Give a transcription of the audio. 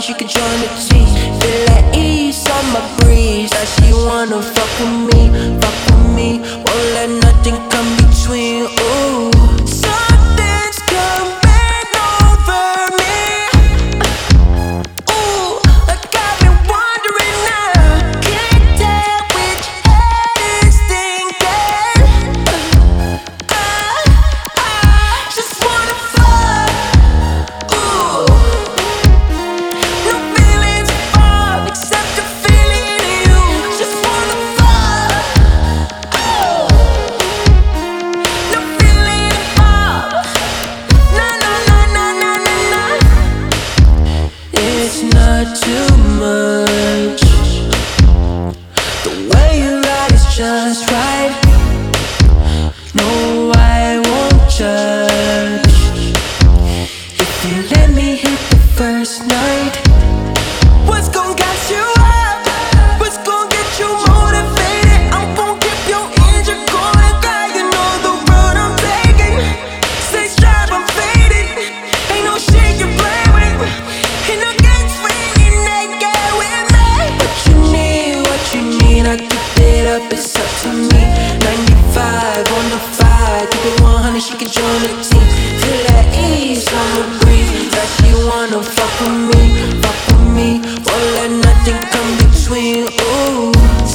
she could join the team. Feel at ease on my breeze. Like she wanna fuck with me, fuck with me. Won't let nothing come between. Ooh, something's coming over me. Ooh, I got me wondering now. Can't tell which head is thinking. Just wanna fuck. Ooh, no feelings involved except the feeling in you. Just wanna fuck. No feeling involved. Nah, nah, nah, nah, nah, nah, nah. It's not too much. The way you ride is just right. No, I won't judge. If you let me hit the first night, what's gon' gas you up? What's gon' get you motivated? I'm gon' keep your engine going, girl. You know the road I'm taking. Stay strapped, I'm faded. Ain't no shit you play with. Ain't no games when you're naked with me. What you need, I keep it up, it's up to me. 95 on the 5, keep it 100, she can join the team. Feel at ease on the breeze. Like she wanna fuck with me, fuck with me. Won't let nothing come between. Ooh.